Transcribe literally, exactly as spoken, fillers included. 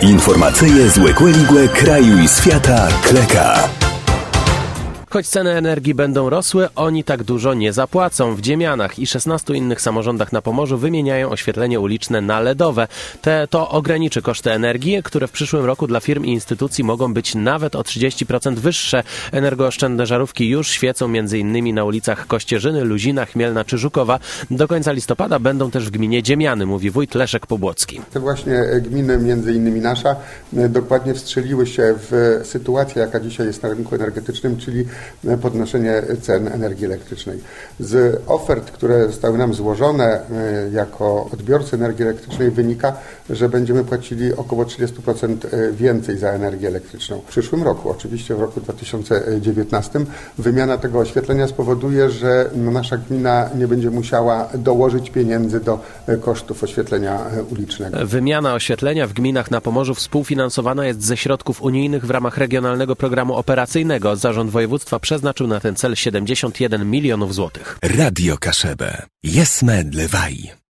Informacyje z Łekłe kraju i świata Kleka. Choć ceny energii będą rosły, oni tak dużo nie zapłacą. W Dziemianach i szesnastu innych samorządach na Pomorzu wymieniają oświetlenie uliczne na ledowe. Te, to ograniczy koszty energii, które w przyszłym roku dla firm i instytucji mogą być nawet o trzydzieści procent wyższe. Energooszczędne żarówki już świecą między innymi na ulicach Kościerzyny, Luzina, Chmielna czy Żukowa. Do końca listopada będą też w gminie Dziemiany, mówi wójt Leszek Pobłocki. Te właśnie gminy, między innymi nasza, dokładnie wstrzeliły się w sytuację, jaka dzisiaj jest na rynku energetycznym, czyli podnoszenie cen energii elektrycznej. Z ofert, które zostały nam złożone jako odbiorcy energii elektrycznej, wynika, że będziemy płacili około trzydzieści procent więcej za energię elektryczną. W przyszłym roku, oczywiście w roku dwa tysiące dziewiętnastym, wymiana tego oświetlenia spowoduje, że nasza gmina nie będzie musiała dołożyć pieniędzy do kosztów oświetlenia ulicznego. Wymiana oświetlenia w gminach na Pomorzu współfinansowana jest ze środków unijnych w ramach Regionalnego Programu Operacyjnego. Zarząd Województwa przeznaczył na ten cel siedemdziesiąt jeden milionów złotych. Radio Kaszebę. Jesme Dlewaj.